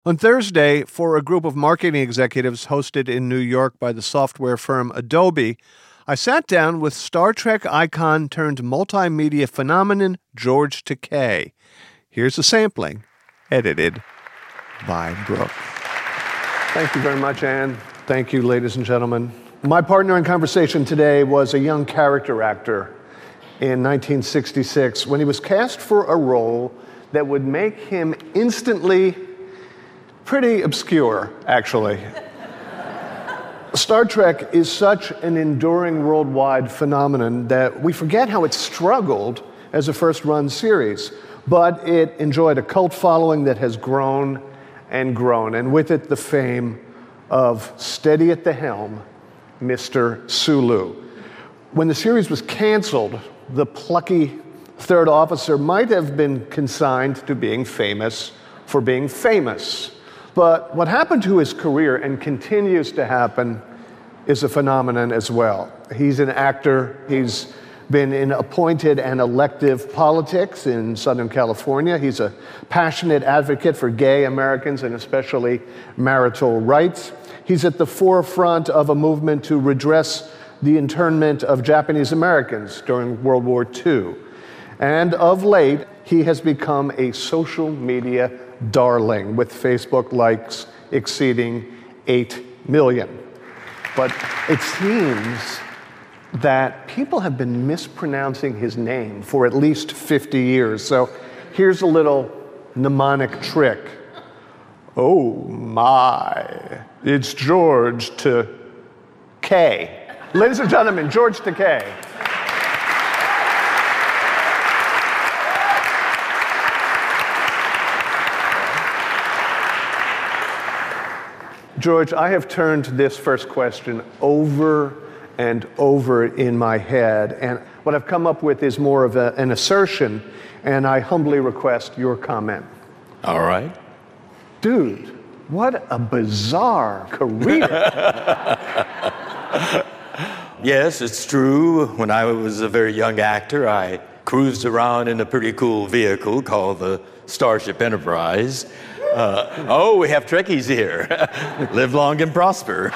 On Thursday, for a group of marketing executives hosted in New York by the software firm Adobe, I sat down with Star Trek icon turned multimedia phenomenon George Takei. Here's a sampling, edited by Brooke. Thank you very much, Anne. Thank you, ladies and gentlemen. My partner in conversation today was a young character actor in 1966 when he was cast for a role that would make him instantly pretty obscure, actually. Star Trek is such an enduring worldwide phenomenon that we forget how it struggled as a first-run series, but it enjoyed a cult following that has grown and grown, and with it the fame of steady at the helm, Mr. Sulu. When the series was canceled, the plucky third officer might have been consigned to being famous for being famous. But what happened to his career and continues to happen is a phenomenon as well. He's an actor. He's been in appointed and elective politics in Southern California. He's a passionate advocate for gay Americans and especially marital rights. He's at the forefront of a movement to redress the internment of Japanese Americans during World War II. And of late, he has become a social media darling, with Facebook likes exceeding 8 million. But it seems that people have been mispronouncing his name for at least 50 years. So here's a little mnemonic trick. Oh my, it's George Takei. Ladies and gentlemen, George Takei. George, I have turned this first question over and over in my head, and what I've come up with is more of an assertion, and I humbly request your comment. All right. Dude, what a bizarre career. Yes, it's true. When I was a very young actor, I cruised around in a pretty cool vehicle called the Starship Enterprise. We have Trekkies here. Live long and prosper.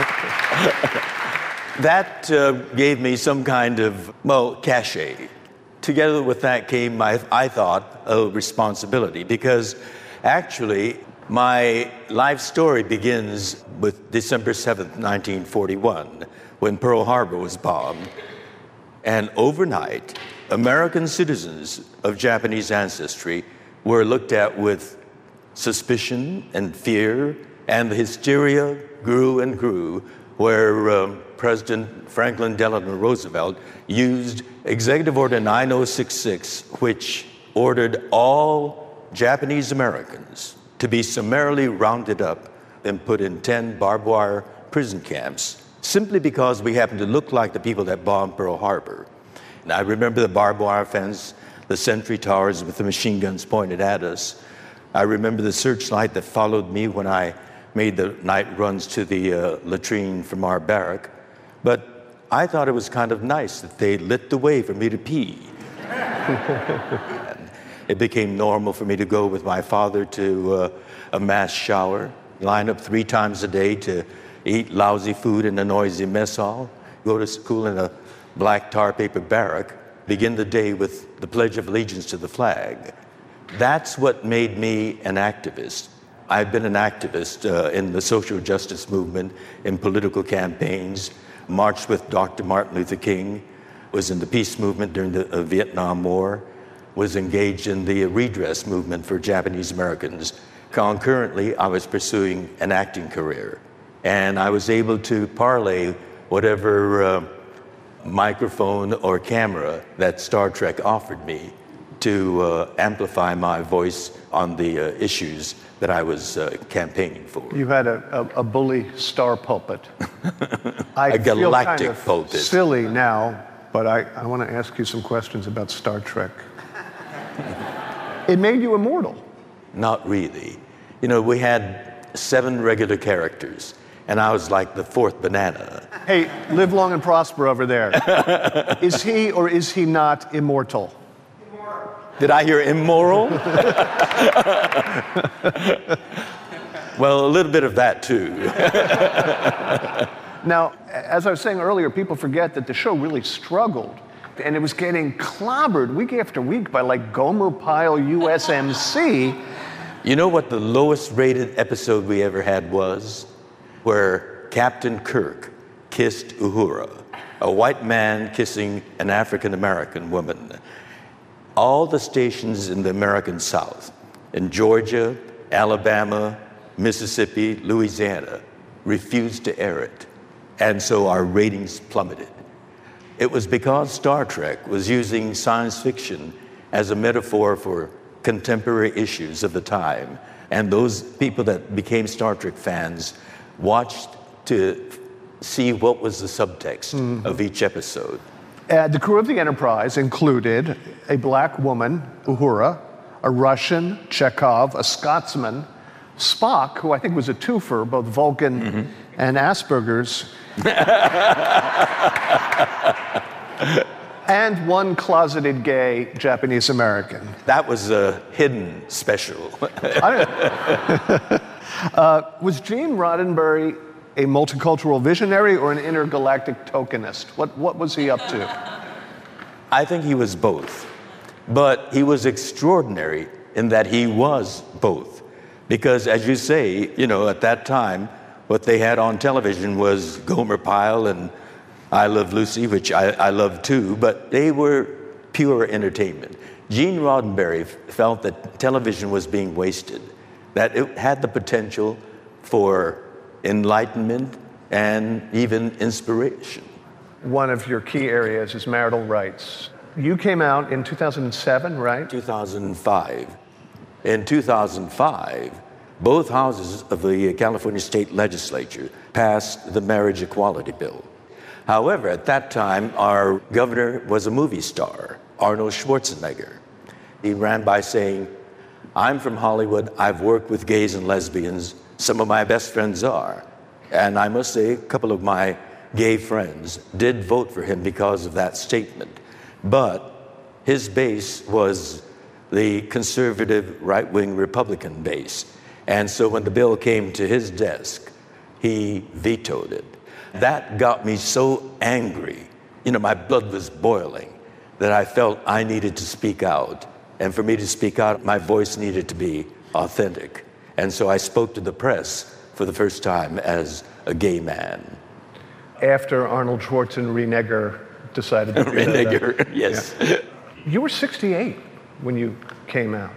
That gave me some kind of, cachet. Together with that came, I thought, a responsibility, because actually my life story begins with December 7th, 1941, when Pearl Harbor was bombed. And overnight, American citizens of Japanese ancestry were looked at with suspicion and fear, and the hysteria grew and grew, where President Franklin Delano Roosevelt used Executive Order 9066, which ordered all Japanese Americans to be summarily rounded up and put in 10 barbed wire prison camps, simply because we happened to look like the people that bombed Pearl Harbor. And I remember the barbed wire fence, the sentry towers with the machine guns pointed at us. I remember the searchlight that followed me when I made the night runs to the latrine from our barrack. But I thought it was kind of nice that they lit the way for me to pee. It became normal for me to go with my father to a mass shower, line up 3 times a day to eat lousy food in a noisy mess hall, go to school in a black tar paper barrack, begin the day with the Pledge of Allegiance to the flag. That's what made me an activist. I've been an activist in the social justice movement, in political campaigns, marched with Dr. Martin Luther King, was in the peace movement during the Vietnam War, was engaged in the redress movement for Japanese Americans. Concurrently, I was pursuing an acting career, and I was able to parlay whatever microphone or camera that Star Trek offered me to amplify my voice on the issues that I was campaigning for. You had a bully star pulpit. A galactic feel kind of pulpit. Silly now, but I want to ask you some questions about Star Trek. It made you immortal. Not really. You know, we had 7 regular characters, and I was like the 4th banana. Hey, live long and prosper over there. Is he or is he not immortal? Did I hear immoral? Well, a little bit of that, too. Now, as I was saying earlier, people forget that the show really struggled, and it was getting clobbered week after week by like Gomer Pyle USMC. You know what the lowest rated episode we ever had was? Where Captain Kirk kissed Uhura, a white man kissing an African American woman. All the stations in the American South, in Georgia, Alabama, Mississippi, Louisiana, refused to air it. And so our ratings plummeted. It was because Star Trek was using science fiction as a metaphor for contemporary issues of the time. And those people that became Star Trek fans watched to see what was the subtext of each episode. The crew of the Enterprise included a black woman, Uhura, a Russian, Chekhov, a Scotsman, Spock, who I think was a twofer, both Vulcan and Asperger's, and one closeted gay Japanese American. That was a hidden special. Was Gene Roddenberry a multicultural visionary or an intergalactic tokenist? What was he up to? I think he was both. But he was extraordinary in that he was both. Because as you say, at that time, what they had on television was Gomer Pyle and I Love Lucy, which I love too, but they were pure entertainment. Gene Roddenberry felt that television was being wasted, that it had the potential for enlightenment and even inspiration. One of your key areas is marital rights. You came out in 2007, right? 2005. In 2005, both houses of the California State Legislature passed the marriage equality bill. However, at that time, our governor was a movie star, Arnold Schwarzenegger. He ran by saying, "I'm from Hollywood, I've worked with gays and lesbians, some of my best friends are." And I must say, a couple of my gay friends did vote for him because of that statement. But his base was the conservative right-wing Republican base. And so when the bill came to his desk, he vetoed it. That got me so angry. My blood was boiling, that I felt I needed to speak out. And for me to speak out, my voice needed to be authentic. And so I spoke to the press for the first time as a gay man. After Arnold Schwarzenegger decided to do Renegger, yes. Yeah. You were 68 when you came out.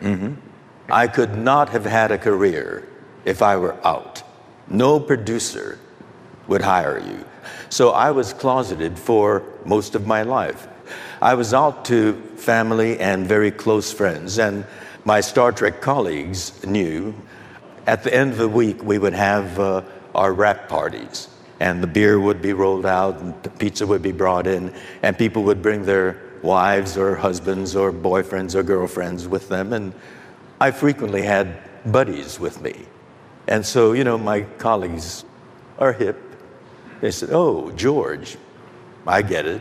I could not have had a career if I were out. No producer would hire you. So I was closeted for most of my life. I was out to family and very close friends, and my Star Trek colleagues knew. At the end of the week, we would have our wrap parties, and the beer would be rolled out, and the pizza would be brought in, and people would bring their wives or husbands or boyfriends or girlfriends with them, and I frequently had buddies with me. And so, my colleagues are hip. They said, "Oh, George, I get it,"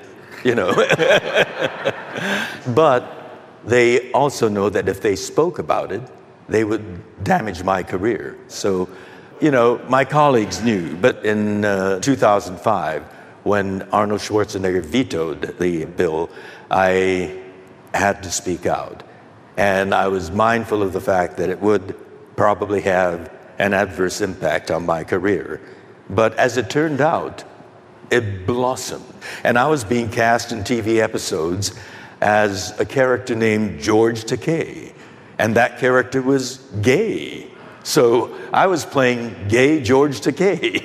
But they also know that if they spoke about it, they would damage my career. So, my colleagues knew. But in 2005, when Arnold Schwarzenegger vetoed the bill, I had to speak out. And I was mindful of the fact that it would probably have an adverse impact on my career. But as it turned out, it blossomed. And I was being cast in TV episodes as a character named George Takei. And that character was gay. So I was playing gay George Takei.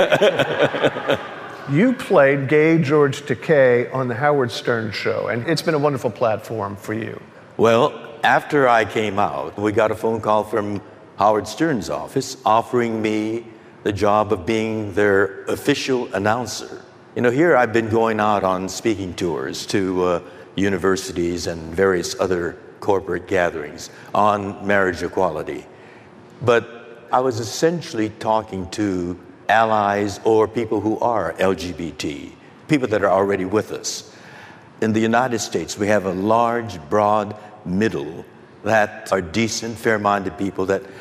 You played gay George Takei on the Howard Stern Show, and it's been a wonderful platform for you. Well, after I came out, we got a phone call from Howard Stern's office offering me the job of being their official announcer. Here I've been going out on speaking tours to universities and various other corporate gatherings on marriage equality. But I was essentially talking to allies or people who are LGBT, people that are already with us. In the United States, we have a large, broad middle that are decent, fair-minded people that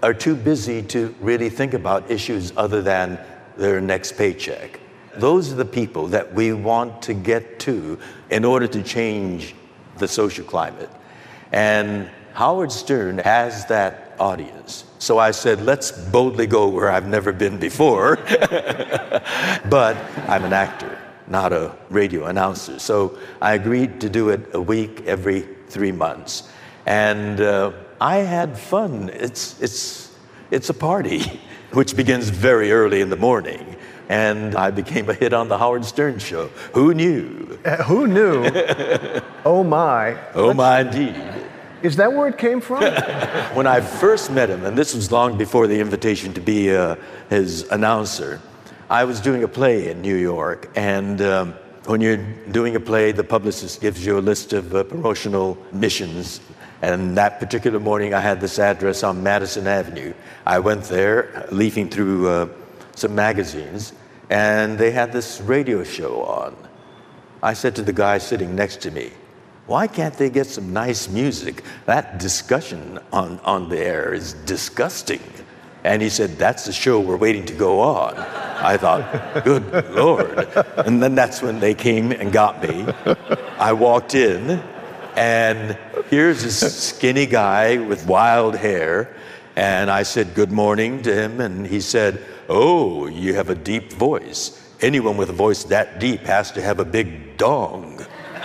are too busy to really think about issues other than their next paycheck. Those are the people that we want to get to in order to change the social climate. And Howard Stern has that audience. So I said, let's boldly go where I've never been before. But I'm an actor, not a radio announcer. So I agreed to do it a week every 3 months. And I had fun. It's a party, which begins very early in the morning. And I became a hit on the Howard Stern show. Who knew? Who knew? Oh, my. Oh, my, indeed. Is that where it came from? When I first met him, and this was long before the invitation to be his announcer, I was doing a play in New York. And when you're doing a play, the publicist gives you a list of promotional missions. And that particular morning, I had this address on Madison Avenue. I went there, leafing through some magazines, and they had this radio show on. I said to the guy sitting next to me, why can't they get some nice music? That discussion on the air is disgusting. And he said, that's the show we're waiting to go on. I thought, good Lord. And then that's when they came and got me. I walked in, and here's this skinny guy with wild hair. And I said good morning to him, and he said, oh, you have a deep voice. Anyone with a voice that deep has to have a big dong.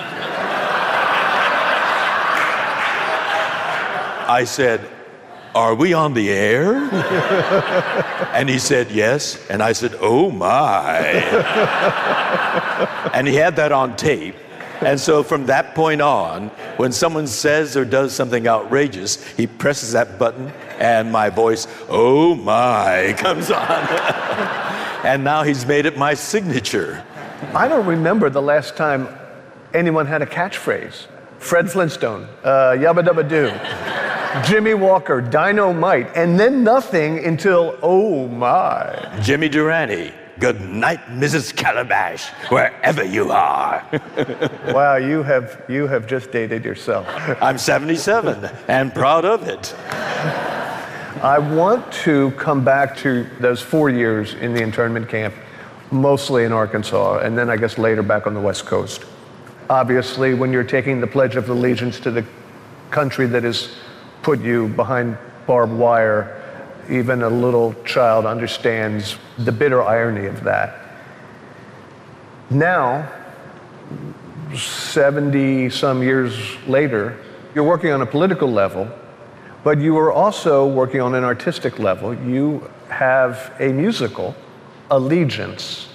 I said, are we on the air? And he said, yes. And I said, oh, my. And he had that on tape. And so from that point on, when someone says or does something outrageous, he presses that button and my voice, oh my, comes on. And now he's made it my signature. I don't remember the last time anyone had a catchphrase. Fred Flintstone, Yabba Dabba Doo, Jimmy Walker, Dynamite, and then nothing until oh my. Jimmy Durante. Good night, Mrs. Calabash, wherever you are. Wow, you have just dated yourself. I'm 77 and proud of it. I want to come back to those 4 years in the internment camp, mostly in Arkansas, and then I guess later back on the West Coast. Obviously, when you're taking the Pledge of Allegiance to the country that has put you behind barbed wire, even a little child understands the bitter irony of that. Now, 70 some years later, you're working on a political level, but you are also working on an artistic level. You have a musical, Allegiance,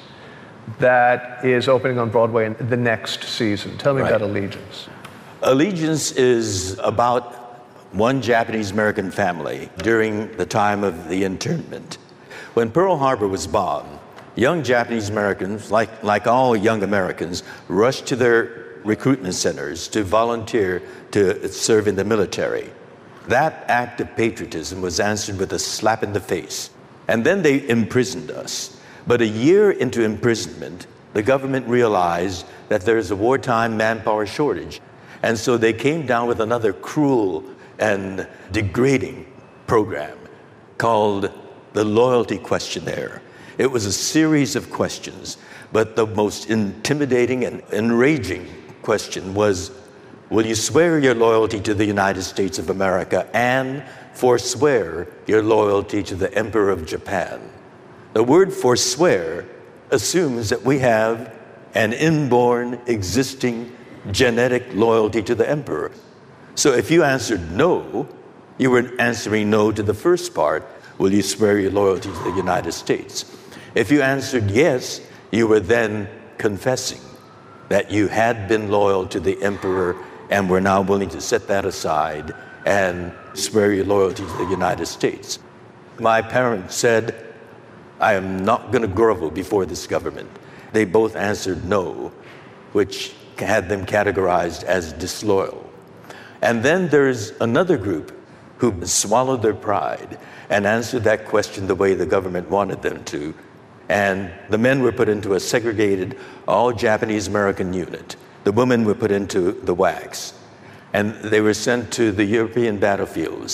that is opening on Broadway in the next season. Tell me about Allegiance. Allegiance is about one Japanese-American family during the time of the internment. When Pearl Harbor was bombed, young Japanese-Americans, like all young Americans, rushed to their recruitment centers to volunteer to serve in the military. That act of patriotism was answered with a slap in the face. And then they imprisoned us. But a year into imprisonment, the government realized that there's a wartime manpower shortage. And so they came down with another cruel and degrading program called the Loyalty Questionnaire. It was a series of questions, but the most intimidating and enraging question was, will you swear your loyalty to the United States of America and forswear your loyalty to the Emperor of Japan? The word forswear assumes that we have an inborn, existing, genetic loyalty to the Emperor. So if you answered no, you were answering no to the first part, will you swear your loyalty to the United States? If you answered yes, you were then confessing that you had been loyal to the Emperor and were now willing to set that aside and swear your loyalty to the United States. My parents said, I am not going to grovel before this government. They both answered no, which had them categorized as disloyal. And then there's another group who swallowed their pride and answered that question the way the government wanted them to. And the men were put into a segregated, all Japanese-American unit. The women were put into the WACs. And they were sent to the European battlefields.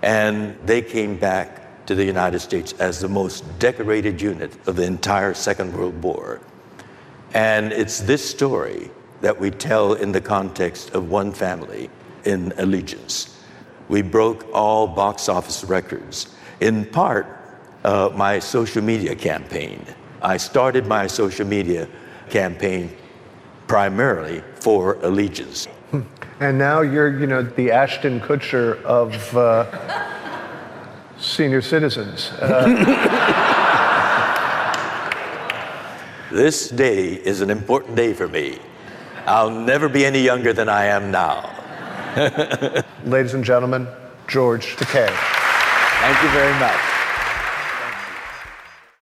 And they came back to the United States as the most decorated unit of the entire Second World War. And it's this story that we tell in the context of one family in Allegiance. We broke all box office records, in part my social media campaign. I started my social media campaign primarily for Allegiance. And now you're, the Ashton Kutcher of senior citizens. This day is an important day for me. I'll never be any younger than I am now. Ladies and gentlemen, George Takei. Thank you very much.